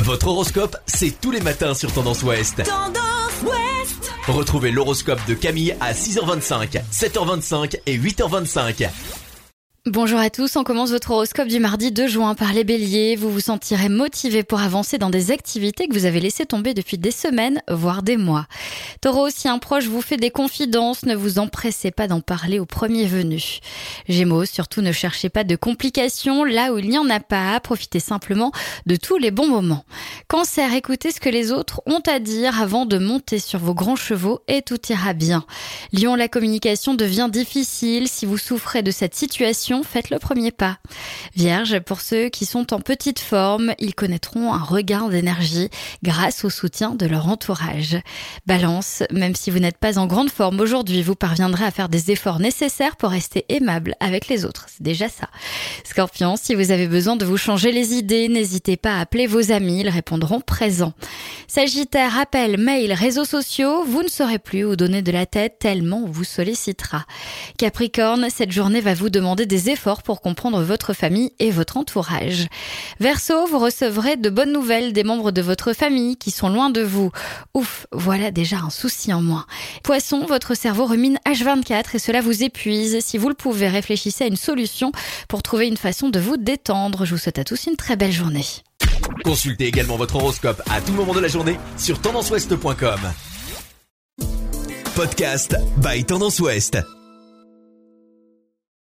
Votre horoscope, c'est tous les matins sur Tendance Ouest. Tendance Ouest. Retrouvez l'horoscope de Camille à 6h25, 7h25 et 8h25. Bonjour à tous, on commence votre horoscope du mardi 2 juin par les béliers. Vous vous sentirez motivé pour avancer dans des activités que vous avez laissées tomber depuis des semaines, voire des mois. Taureau, si un proche vous fait des confidences, ne vous empressez pas d'en parler au premier venu. Gémeaux, surtout ne cherchez pas de complications là où il n'y en a pas, profitez simplement de tous les bons moments. Cancer, écoutez ce que les autres ont à dire avant de monter sur vos grands chevaux et tout ira bien. Lion, la communication devient difficile. Si vous souffrez de cette situation, faites le premier pas. Vierge, pour ceux qui sont en petite forme, ils connaîtront un regain d'énergie grâce au soutien de leur entourage. Balance, même si vous n'êtes pas en grande forme aujourd'hui, vous parviendrez à faire des efforts nécessaires pour rester aimable avec les autres. C'est déjà ça. Scorpion, si vous avez besoin de vous changer les idées, n'hésitez pas à appeler vos amis, ils répondront présents. Sagittaire, appel, mail, réseaux sociaux, vous ne saurez plus où donner de la tête tellement on vous sollicitera. Capricorne, cette journée va vous demander des efforts pour comprendre votre famille et votre entourage. Verseau, vous recevrez de bonnes nouvelles des membres de votre famille qui sont loin de vous. Ouf, voilà déjà un souci en moins. Poisson, votre cerveau rumine H24 et cela vous épuise. Si vous le pouvez, réfléchissez à une solution pour trouver une façon de vous détendre. Je vous souhaite à tous une très belle journée. Consultez également votre horoscope à tout moment de la journée sur tendanceouest.com. Podcast by Tendance Ouest.